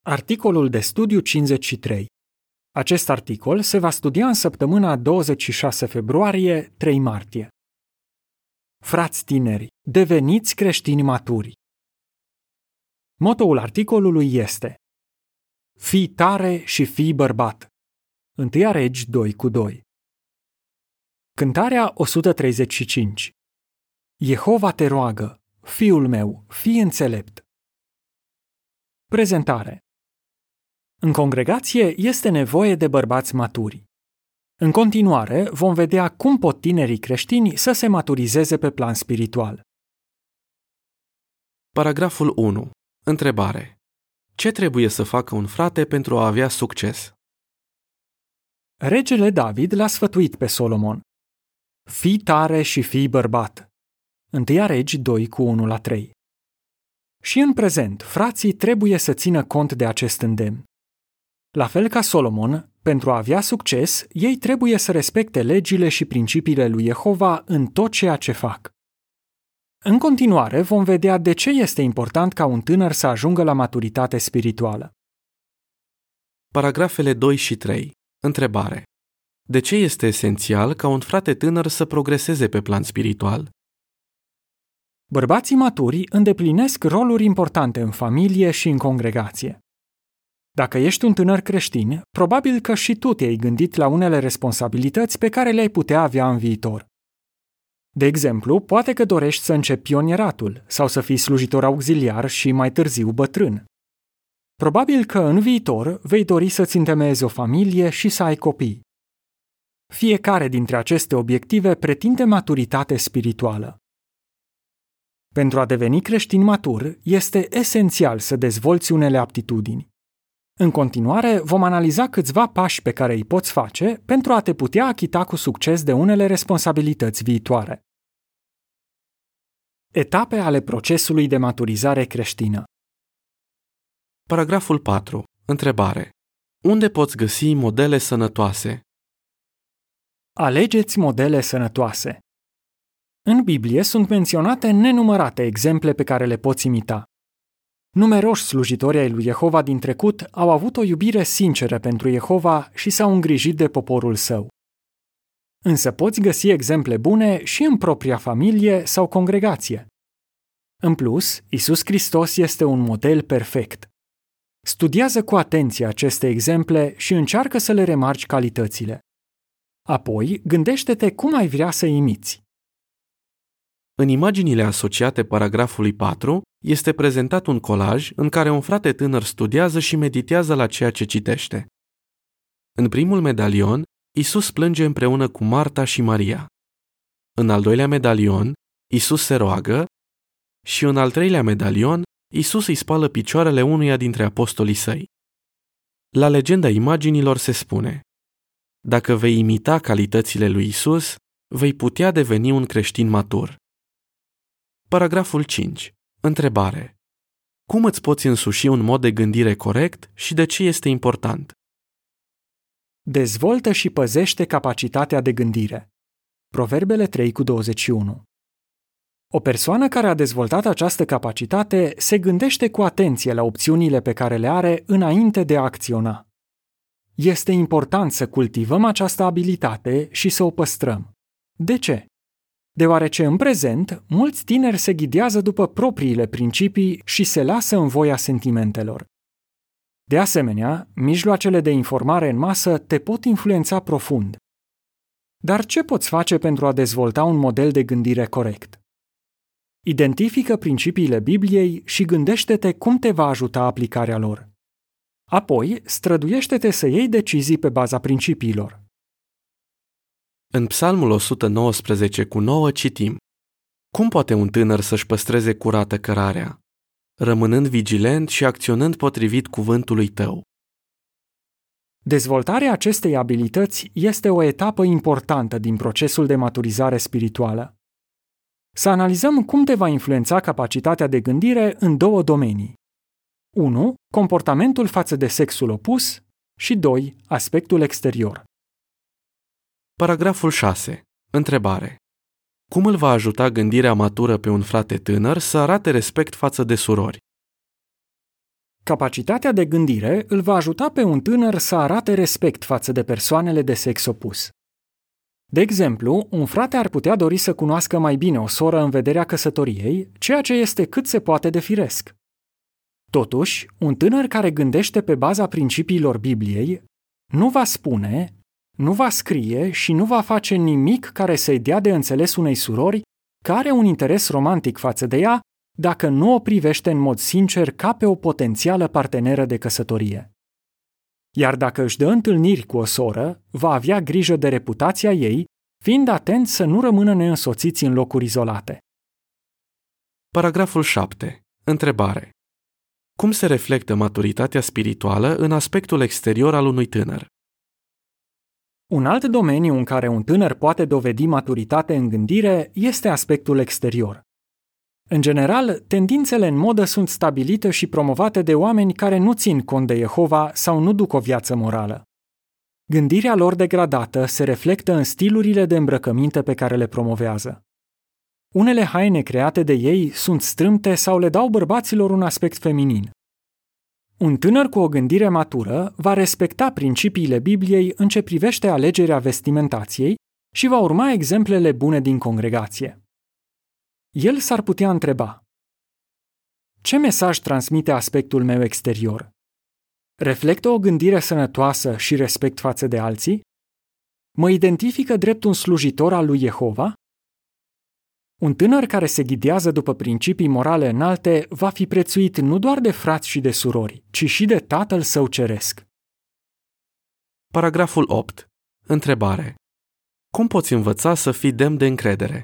Articolul de studiu 53. Acest articol se va studia în săptămâna 26 februarie-3 martie. Frați tineri, deveniți creștini maturi. Motoul articolului este: Fii tare și fii bărbat. 1 Regi 2:2. Cântarea 135. Jehova te roagă, fiul meu, fii înțelept. Prezentare. În congregație este nevoie de bărbați maturi. În continuare, vom vedea cum pot tinerii creștini să se maturizeze pe plan spiritual. Paragraful 1. Întrebare. Ce trebuie să facă un frate pentru a avea succes? Regele David l-a sfătuit pe Solomon: Fii tare și fii bărbat. 1 Regi 2:1-3. Și în prezent, frații trebuie să țină cont de acest îndemn. La fel ca Solomon, pentru a avea succes, ei trebuie să respecte legile și principiile lui Jehova în tot ceea ce fac. În continuare, vom vedea de ce este important ca un tânăr să ajungă la maturitate spirituală. Paragrafele 2 și 3. Întrebare. De ce este esențial ca un frate tânăr să progreseze pe plan spiritual? Bărbații maturi îndeplinesc roluri importante în familie și în congregație. Dacă ești un tânăr creștin, probabil că și tu te-ai gândit la unele responsabilități pe care le-ai putea avea în viitor. De exemplu, poate că dorești să începi pionieratul sau să fii slujitor auxiliar și mai târziu bătrân. Probabil că în viitor vei dori să-ți întemeiezi o familie și să ai copii. Fiecare dintre aceste obiective pretinde maturitate spirituală. Pentru a deveni creștin matur, este esențial să dezvolți unele aptitudini. În continuare, vom analiza câțiva pași pe care îi poți face pentru a te putea achita cu succes de unele responsabilități viitoare. Etape ale procesului de maturizare creștină. Paragraful 4. Întrebare. Unde poți găsi modele sănătoase? Alegeți modele sănătoase. În Biblie sunt menționate nenumărate exemple pe care le poți imita. Numeroși slujitori ai lui Jehova din trecut au avut o iubire sinceră pentru Jehova și s-au îngrijit de poporul său. Însă poți găsi exemple bune și în propria familie sau congregație. În plus, Iisus Hristos este un model perfect. Studiază cu atenție aceste exemple și încearcă să le remarci calitățile. Apoi, gândește-te cum ai vrea să imiți. În imaginile asociate paragrafului 4 este prezentat un colaj în care un frate tânăr studiază și meditează la ceea ce citește. În primul medalion, Iisus plânge împreună cu Marta și Maria. În al doilea medalion, Iisus se roagă și în al treilea medalion, Iisus îi spală picioarele unuia dintre apostolii săi. La legenda imaginilor se spune: Dacă vei imita calitățile lui Iisus, vei putea deveni un creștin matur. Paragraful 5. Întrebare. Cum îți poți însuși un mod de gândire corect și de ce este important? Dezvoltă și păzește capacitatea de gândire. Proverbele 3:21. O persoană care a dezvoltat această capacitate se gândește cu atenție la opțiunile pe care le are înainte de a acționa. Este important să cultivăm această abilitate și să o păstrăm. De ce? Deoarece în prezent, mulți tineri se ghidează după propriile principii și se lasă în voia sentimentelor. De asemenea, mijloacele de informare în masă te pot influența profund. Dar ce poți face pentru a dezvolta un model de gândire corect? Identifică principiile Bibliei și gândește-te cum te va ajuta aplicarea lor. Apoi, străduiește-te să iei decizii pe baza principiilor. În Psalmul 119:9 citim: Cum poate un tânăr să-și păstreze curată cărarea? Rămânând vigilent și acționând potrivit cuvântului tău. Dezvoltarea acestei abilități este o etapă importantă din procesul de maturizare spirituală. Să analizăm cum te va influența capacitatea de gândire în două domenii. 1. Comportamentul față de sexul opus și 2. Aspectul exterior. Paragraful 6. Întrebare. Cum îl va ajuta gândirea matură pe un frate tânăr să arate respect față de surori? Capacitatea de gândire îl va ajuta pe un tânăr să arate respect față de persoanele de sex opus. De exemplu, un frate ar putea dori să cunoască mai bine o soră în vederea căsătoriei, ceea ce este cât se poate de firesc. Totuși, un tânăr care gândește pe baza principiilor Bibliei nu va spune, nu va scrie și nu va face nimic care să-i dea de înțeles unei surori care are un interes romantic față de ea, dacă nu o privește în mod sincer ca pe o potențială parteneră de căsătorie. Iar dacă își dă întâlniri cu o soră, va avea grijă de reputația ei, fiind atent să nu rămână neînsoțiți în locuri izolate. Paragraful 7. Întrebare. Cum se reflectă maturitatea spirituală în aspectul exterior al unui tânăr? Un alt domeniu în care un tânăr poate dovedi maturitate în gândire este aspectul exterior. În general, tendințele în modă sunt stabilite și promovate de oameni care nu țin cont de Jehova sau nu duc o viață morală. Gândirea lor degradată se reflectă în stilurile de îmbrăcăminte pe care le promovează. Unele haine create de ei sunt strâmte sau le dau bărbaților un aspect feminin. Un tânăr cu o gândire matură va respecta principiile Bibliei în ce privește alegerea vestimentației și va urma exemplele bune din congregație. El s-ar putea întreba: ce mesaj transmite aspectul meu exterior? Reflectă o gândire sănătoasă și respect față de alții? Mă identifică drept un slujitor al lui Jehova? Un tânăr care se ghidează după principii morale înalte va fi prețuit nu doar de frați și de surori, ci și de Tatăl Său Ceresc. Paragraful 8. Întrebare. Cum poți învăța să fii demn de încredere?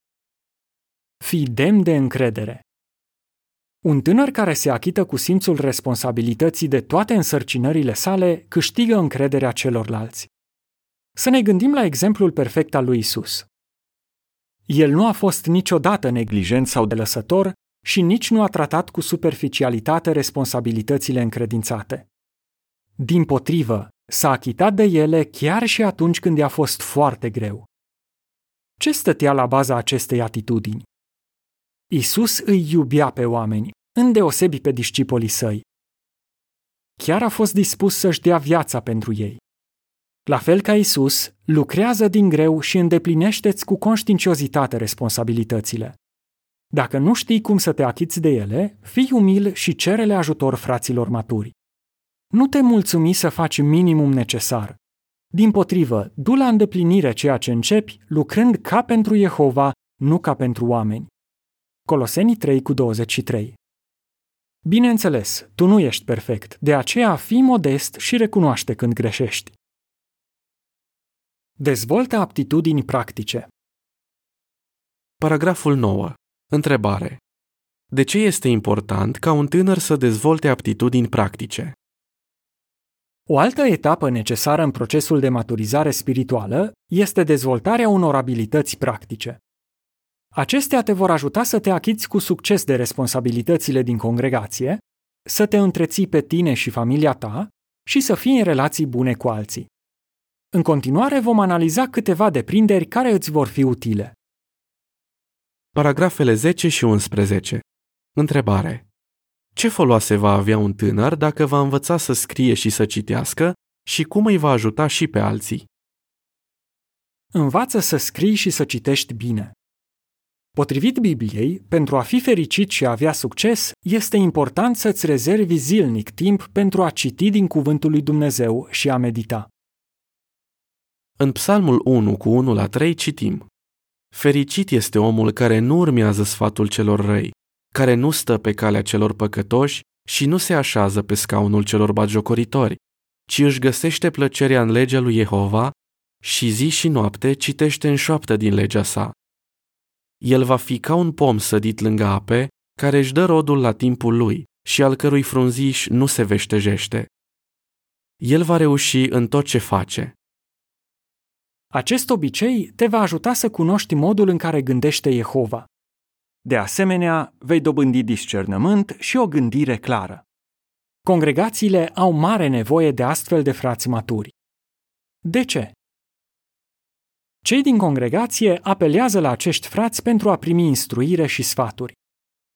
Fii demn de încredere. Un tânăr care se achită cu simțul responsabilității de toate însărcinările sale câștigă încrederea celorlalți. Să ne gândim la exemplul perfect al lui Isus. El nu a fost niciodată neglijent sau delăsător și nici nu a tratat cu superficialitate responsabilitățile încredințate. Dimpotrivă, s-a achitat de ele chiar și atunci când i-a fost foarte greu. Ce stătea la baza acestei atitudini? Isus îi iubea pe oameni, îndeosebi pe discipolii săi. Chiar a fost dispus să-și dea viața pentru ei. La fel ca Isus, lucrează din greu și îndeplinește-ți cu conștiinciozitate responsabilitățile. Dacă nu știi cum să te achiți de ele, fii umil și cere-le ajutor fraților maturi. Nu te mulțumi să faci minimum necesar. Dimpotrivă, du la îndeplinire ceea ce începi, lucrând ca pentru Jehova, nu ca pentru oameni. Coloseni 3:23. Bineînțeles, tu nu ești perfect, de aceea fii modest și recunoaște când greșești. Dezvoltă aptitudini practice. Paragraful 9. Întrebare. De ce este important ca un tânăr să dezvolte aptitudini practice? O altă etapă necesară în procesul de maturizare spirituală este dezvoltarea unor abilități practice. Acestea te vor ajuta să te achiți cu succes de responsabilitățile din congregație, să te întreții pe tine și familia ta și să fii în relații bune cu alții. În continuare vom analiza câteva deprinderi care îți vor fi utile. Paragrafele 10 și 11. Întrebare. Ce foloase va avea un tânăr dacă va învăța să scrie și să citească și cum îi va ajuta și pe alții? Învață să scrii și să citești bine. Potrivit Bibliei, pentru a fi fericit și a avea succes, este important să-ți rezervi zilnic timp pentru a citi din Cuvântul lui Dumnezeu și a medita. În Psalmul 1:1-3 citim: Fericit este omul care nu urmează sfatul celor răi, care nu stă pe calea celor păcătoși și nu se așează pe scaunul celor batjocoritori, ci își găsește plăcerea în legea lui Jehova și zi și noapte citește în șoaptă din legea sa. El va fi ca un pom sădit lângă ape, care își dă rodul la timpul lui și al cărui frunziș nu se veștejește. El va reuși în tot ce face. Acest obicei te va ajuta să cunoști modul în care gândește Jehova. De asemenea, vei dobândi discernământ și o gândire clară. Congregațiile au mare nevoie de astfel de frați maturi. De ce? Cei din congregație apelează la acești frați pentru a primi instruire și sfaturi.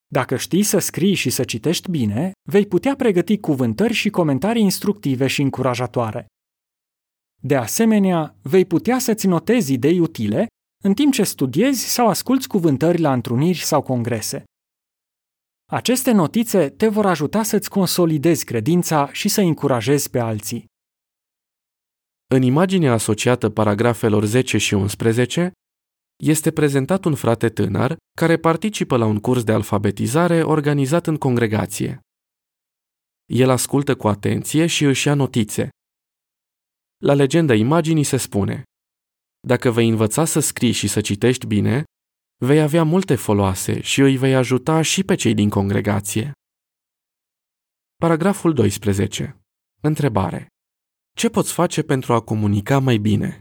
Dacă știi să scrii și să citești bine, vei putea pregăti cuvântări și comentarii instructive și încurajatoare. De asemenea, vei putea să-ți notezi idei utile în timp ce studiezi sau asculți cuvântări la întruniri sau congrese. Aceste notițe te vor ajuta să-ți consolidezi credința și să încurajezi pe alții. În imaginea asociată paragrafelor 10 și 11, este prezentat un frate tânăr care participă la un curs de alfabetizare organizat în congregație. El ascultă cu atenție și își ia notițe. La legenda imaginii se spune: dacă vei învăța să scrii și să citești bine, vei avea multe foloase și îi vei ajuta și pe cei din congregație. Paragraful 12. Întrebare. Ce poți face pentru a comunica mai bine?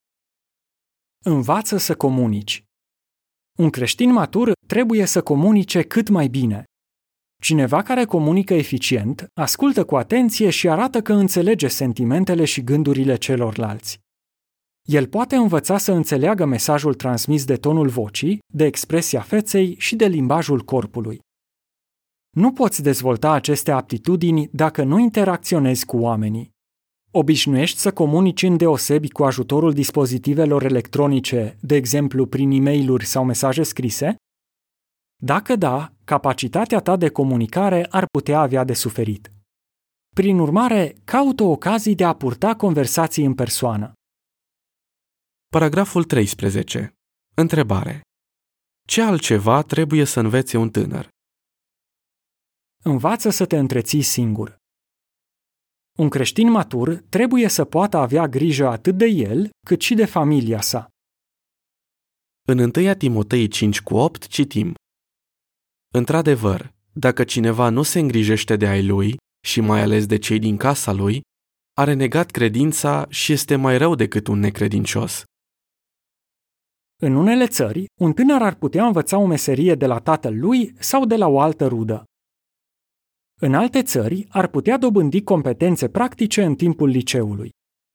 Învață să comunici. Un creștin matur trebuie să comunice cât mai bine. Cineva care comunică eficient, ascultă cu atenție și arată că înțelege sentimentele și gândurile celorlalți. El poate învăța să înțeleagă mesajul transmis de tonul vocii, de expresia feței și de limbajul corpului. Nu poți dezvolta aceste aptitudini dacă nu interacționezi cu oamenii. Obișnuiești să comunici îndeosebi cu ajutorul dispozitivelor electronice, de exemplu prin e-mail-uri sau mesaje scrise? Dacă da, capacitatea ta de comunicare ar putea avea de suferit. Prin urmare, caută ocazii de a purta conversații în persoană. Paragraful 13. Întrebare. Ce altceva trebuie să învețe un tânăr? Învață să te întreții singur. Un creștin matur trebuie să poată avea grijă atât de el, cât și de familia sa. În 1 Timotei 5:8 citim: într-adevăr, dacă cineva nu se îngrijește de ai lui și mai ales de cei din casa lui, are negat credința și este mai rău decât un necredincios. În unele țări, un tânăr ar putea învăța o meserie de la tatăl lui sau de la o altă rudă. În alte țări, ar putea dobândi competențe practice în timpul liceului.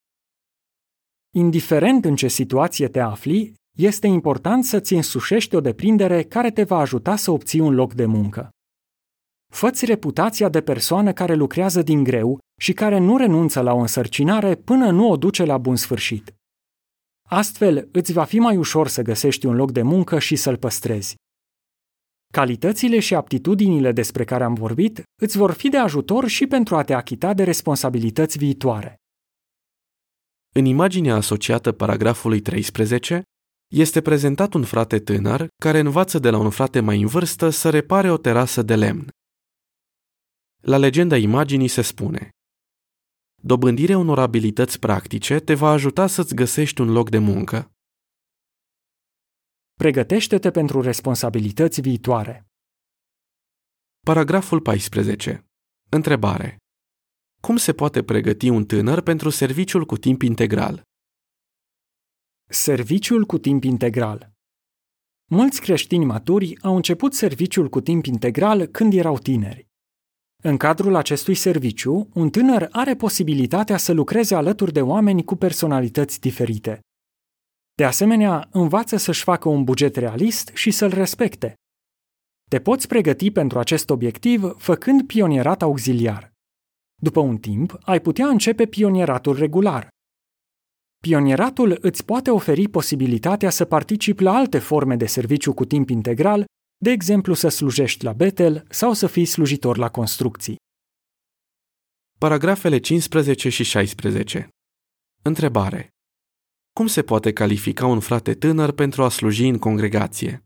Indiferent în ce situație te afli, este important să-ți însușești o deprindere care te va ajuta să obții un loc de muncă. Fă-ți reputația de persoană care lucrează din greu și care nu renunță la o însărcinare până nu o duce la bun sfârșit. Astfel, îți va fi mai ușor să găsești un loc de muncă și să-l păstrezi. Calitățile și aptitudinile despre care am vorbit îți vor fi de ajutor și pentru a te achita de responsabilități viitoare. În imaginea asociată paragrafului 13, este prezentat un frate tânăr care învață de la un frate mai în vârstă să repare o terasă de lemn. La legenda imaginii se spune: dobândirea unor abilități practice te va ajuta să-ți găsești un loc de muncă. Pregătește-te pentru responsabilități viitoare. Paragraful 14. Întrebare. Cum se poate pregăti un tânăr pentru serviciul cu timp integral? Serviciul cu timp integral. Mulți creștini maturi au început serviciul cu timp integral când erau tineri. În cadrul acestui serviciu, un tânăr are posibilitatea să lucreze alături de oameni cu personalități diferite. De asemenea, învață să-și facă un buget realist și să-l respecte. Te poți pregăti pentru acest obiectiv făcând pionierat auxiliar. După un timp, ai putea începe pionieratul regular. Pionieratul îți poate oferi posibilitatea să participi la alte forme de serviciu cu timp integral, de exemplu să slujești la Bethel sau să fii slujitor la construcții. Paragrafele 15 și 16. Întrebare. Cum se poate califica un frate tânăr pentru a sluji în congregație?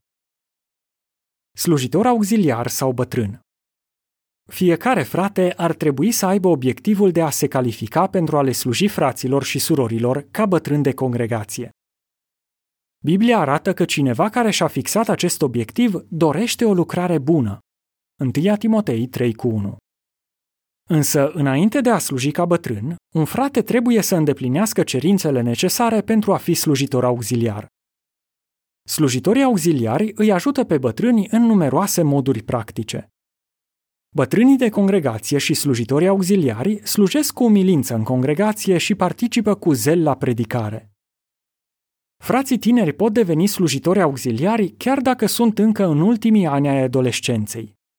Slujitor auxiliar sau bătrân. Fiecare frate ar trebui să aibă obiectivul de a se califica pentru a le sluji fraților și surorilor ca bătrân de congregație. Biblia arată că cineva care și-a fixat acest obiectiv dorește o lucrare bună. 1 Timotei 3:1. Însă, înainte de a sluji ca bătrân, un frate trebuie să îndeplinească cerințele necesare pentru a fi slujitor auxiliar. Slujitorii auxiliari îi ajută pe bătrâni în numeroase moduri practice. Bătrânii de congregație și slujitorii auxiliari slujesc cu umilință în congregație și participă cu zel la predicare. Frații tineri pot deveni slujitori auxiliari chiar dacă sunt încă în ultimii ani ai adolescenței.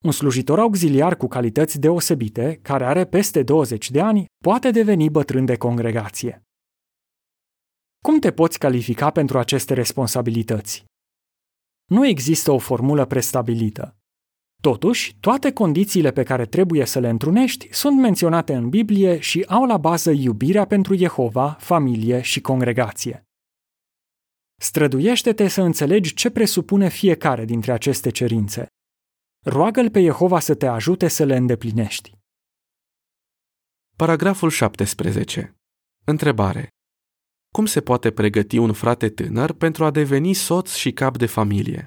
Un slujitor auxiliar cu calități deosebite, care are peste 20 de ani, poate deveni bătrân de congregație. Cum te poți califica pentru aceste responsabilități? Nu există o formulă prestabilită. Totuși, toate condițiile pe care trebuie să le întrunești sunt menționate în Biblie și au la bază iubirea pentru Jehova, familie și congregație. Străduiește-te să înțelegi ce presupune fiecare dintre aceste cerințe. Roagă-L pe Jehova să te ajute să le îndeplinești. Paragraful 17. Întrebare. Cum se poate pregăti un frate tânăr pentru a deveni soț și cap de familie?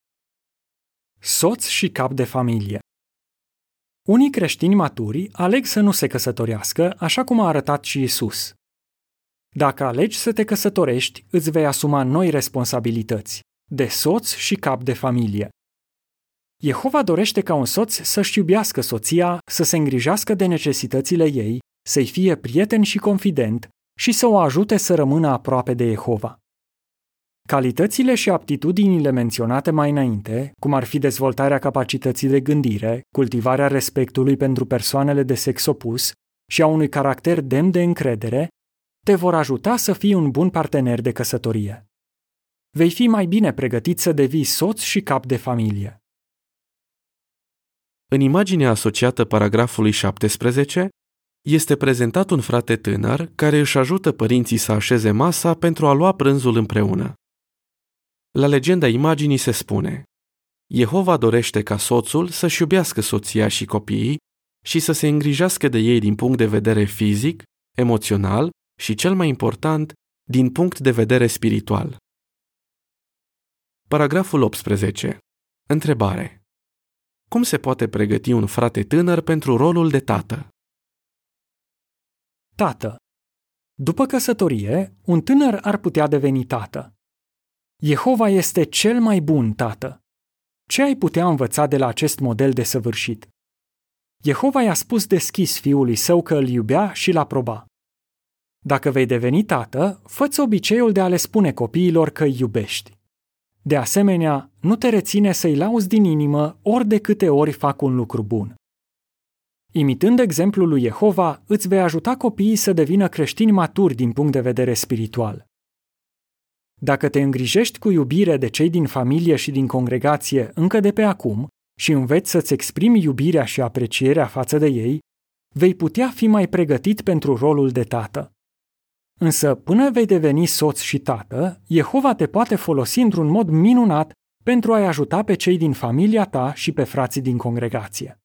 Soț și cap de familie. Unii creștini maturi aleg să nu se căsătorească, așa cum a arătat și Isus. Dacă alegi să te căsătorești, îți vei asuma noi responsabilități, de soț și cap de familie. Jehova dorește ca un soț să-și iubească soția, să se îngrijească de necesitățile ei, să-i fie prieten și confident și să o ajute să rămână aproape de Jehova. Calitățile și aptitudinile menționate mai înainte, cum ar fi dezvoltarea capacității de gândire, cultivarea respectului pentru persoanele de sex opus și a unui caracter demn de încredere, te vor ajuta să fii un bun partener de căsătorie. Vei fi mai bine pregătit să devii soț și cap de familie. În imaginea asociată paragrafului 17, este prezentat un frate tânăr care își ajută părinții să așeze masa pentru a lua prânzul împreună. La legenda imaginii se spune: Jehova dorește ca soțul să-și iubească soția și copiii și să se îngrijească de ei din punct de vedere fizic, emoțional și, cel mai important, din punct de vedere spiritual. Paragraful 18. Întrebare. Cum se poate pregăti un frate tânăr pentru rolul de tată? Tată. După căsătorie, un tânăr ar putea deveni tată. Jehova este cel mai bun tată. Ce ai putea învăța de la acest model desăvârșit? Jehova i-a spus deschis fiului său că îl iubea și l aproba. Dacă vei deveni tată, fă-ți obiceiul de a le spune copiilor că îi iubești. De asemenea, nu te reține să-i lauzi din inimă ori de câte ori fac un lucru bun. Imitând exemplul lui Jehova, îți vei ajuta copiii să devină creștini maturi din punct de vedere spiritual. Dacă te îngrijești cu iubire de cei din familie și din congregație încă de pe acum și înveți să-ți exprimi iubirea și aprecierea față de ei, vei putea fi mai pregătit pentru rolul de tată. Însă, până vei deveni soț și tată, Jehova te poate folosi într-un mod minunat pentru a-i ajuta pe cei din familia ta și pe frații din congregație.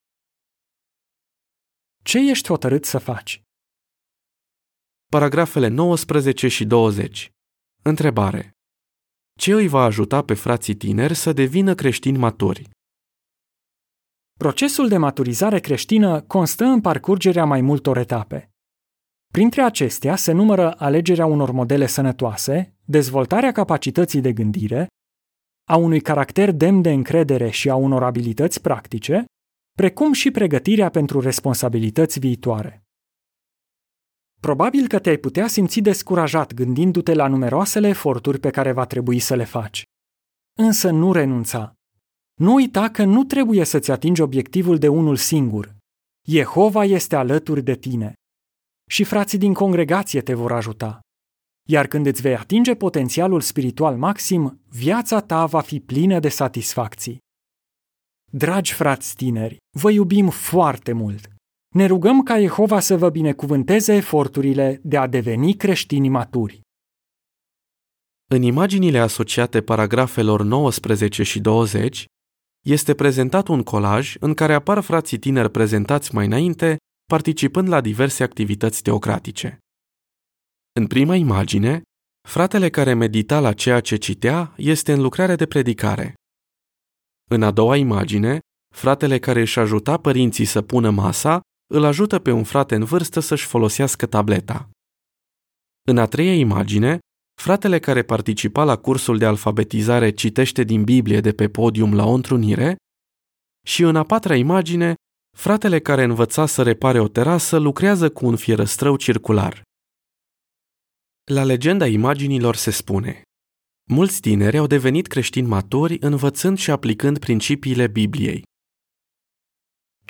Ce ești hotărât să faci? Paragrafele 19 și 20. Întrebare. Ce îi va ajuta pe frații tineri să devină creștini maturi? Procesul de maturizare creștină constă în parcurgerea mai multor etape. Printre acestea se numără alegerea unor modele sănătoase, dezvoltarea capacității de gândire, a unui caracter demn de încredere și a unor abilități practice, precum și pregătirea pentru responsabilități viitoare. Probabil că te-ai putea simți descurajat gândindu-te la numeroasele eforturi pe care va trebui să le faci. Însă nu renunța. Nu uita că nu trebuie să-ți atingi obiectivul de unul singur. Jehova este alături de tine. Și frații din congregație te vor ajuta. Iar când îți vei atinge potențialul spiritual maxim, viața ta va fi plină de satisfacții. Dragi frați tineri, vă iubim foarte mult. Ne rugăm ca Jehova să vă binecuvânteze eforturile de a deveni creștini maturi. În imaginile asociate paragrafelor 19 și 20, este prezentat un colaj în care apar frații tineri prezentați mai înainte, participând la diverse activități teocratice. În prima imagine, fratele care medita la ceea ce citea este în lucrare de predicare. În a doua imagine, fratele care își ajuta părinții să pună masa îl ajută pe un frate în vârstă să-și folosească tableta. În a treia imagine, fratele care participa la cursul de alfabetizare citește din Biblie de pe podium la o întrunire și în a patra imagine, fratele care învăța să repare o terasă lucrează cu un fierăstrău circular. La legenda imaginilor se spune: mulți tineri au devenit creștini maturi învățând și aplicând principiile Bibliei.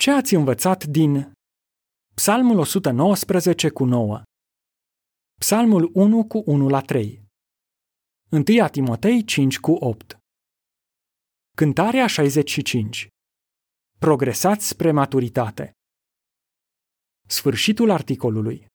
Ce ați învățat din Psalmul 119 cu 9, Psalmul 1 cu 1 la 3, 1 Timotei 5 cu 8, Cântarea 65. Progresați spre maturitate. Sfârșitul articolului.